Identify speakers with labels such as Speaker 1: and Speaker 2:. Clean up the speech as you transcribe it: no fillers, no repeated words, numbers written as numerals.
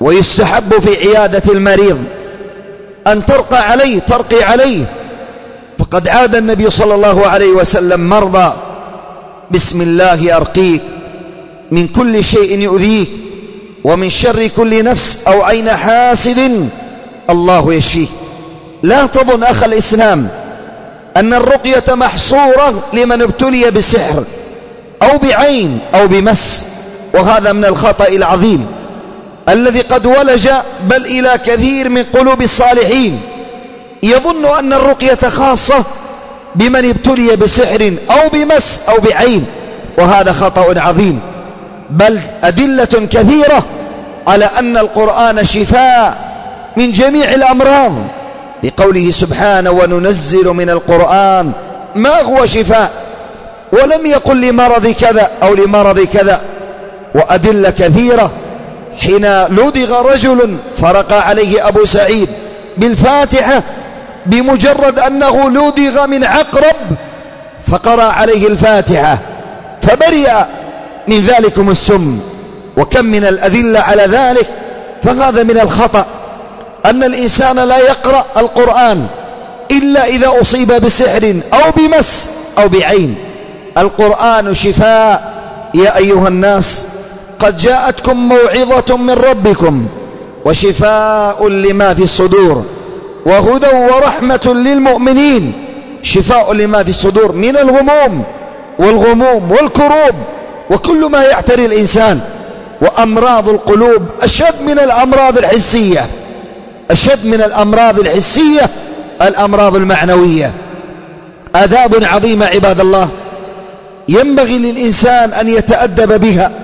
Speaker 1: ويستحب في عيادة المريض أن ترقي عليه، فقد عاد النبي صلى الله عليه وسلم مرضى: بسم الله أرقيك من كل شيء يؤذيك ومن شر كل نفس أو عين حاسد الله يشفيك. لا تظن أخ الإسلام أن الرقية محصورة لمن ابتلي بسحر أو بعين أو بمس، وهذا من الخطأ العظيم الذي قد ولج بل إلى كثير من قلوب الصالحين، يظن أن الرقية خاصة بمن ابتلي بسحر أو بمس أو بعين، وهذا خطأ عظيم، بل أدلة كثيرة على أن القرآن شفاء من جميع الأمراض، لقوله سبحانه: وننزل من القرآن ما هو شفاء، ولم يقل لمرض كذا أو لمرض كذا. وأدلة كثيرة: حين لدغ رجل فرقى عليه أبو سعيد بالفاتحة بمجرد أنه لدغ من عقرب فقرأ عليه الفاتحة فبرئ من ذلكم السم. وكم من الأدلة على ذلك. فهذا من الخطأ أن الإنسان لا يقرأ القرآن إلا إذا أصيب بسحر أو بمس أو بعين. القرآن شفاء. يا أيها الناس قد جاءتكم موعظة من ربكم وشفاء لما في الصدور وهدى ورحمة للمؤمنين. شفاء لما في الصدور من الغموم والغموم والكروب وكل ما يعتري الإنسان. وأمراض القلوب أشد من الأمراض الحسية، أشد من الأمراض الحسية الأمراض المعنوية. آداب عظيمة عباد الله ينبغي للإنسان أن يتأدب بها